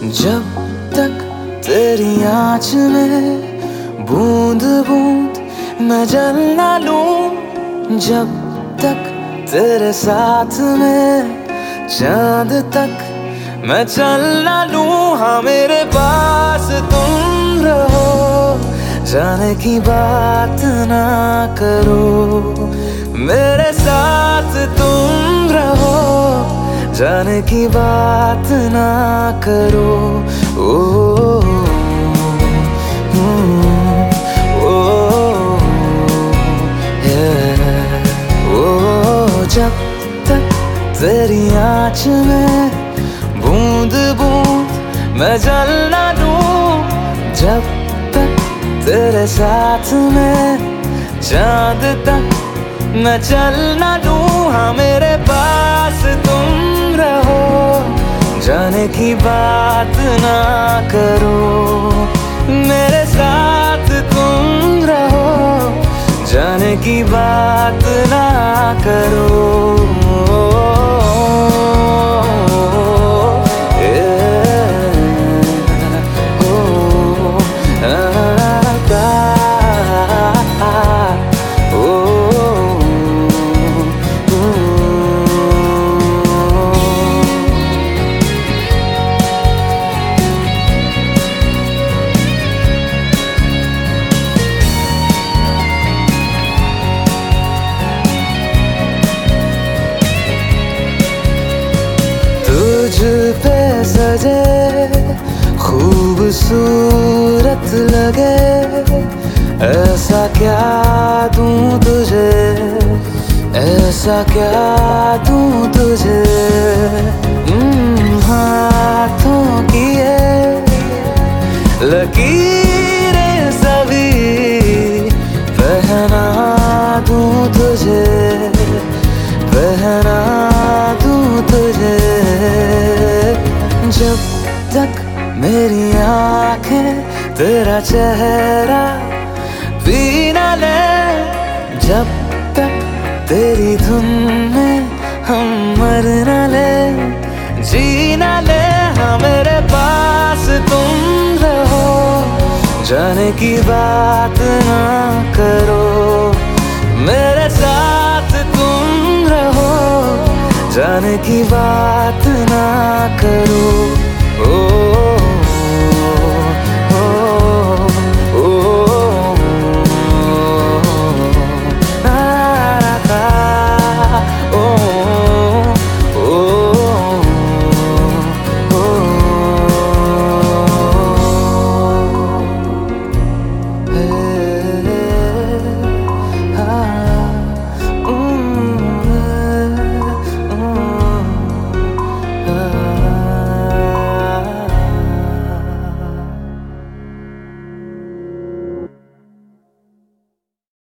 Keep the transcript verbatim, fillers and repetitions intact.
जब तक तेरी आँच में बूंद बूंद मैं जल ना लूं, जब तक तेरे साथ में चांद तक मैं चल ना लूं। हाँ मेरे पास तुम रहो, जाने की बात ना करो, मेरे साथ तुम रहो, जाने की बात ना करो। ओ, ओ, ओ, जब तक तेरी आँच में बूंद बूंद मैं जल ना लूं, जब तक तेरे साथ में चांद तक मैं चल ना लूं। हाँ मेरे पास तुम रहो, जाने की बात ना करो, मेरे साथ तुम रहो, जाने की बात ना करो। तुझ पे सजे खूबसूरत लगे, ऐसा क्या दूं तुझे, ऐसा क्या दूं तुझे। हाथों की ये लकीरें सभी पहना दूं तुझे, पहना दूं तुझे। जब तक मेरी आंखें तेरा चेहरा पी ना ले, जब तक तेरी धुन में हम मर ना ले, जी ना ले। हाँ मेरे पास तुम रहो, जाने की बात ना करो, मेरे साथ तुम रहो, जाने की बात ना करो।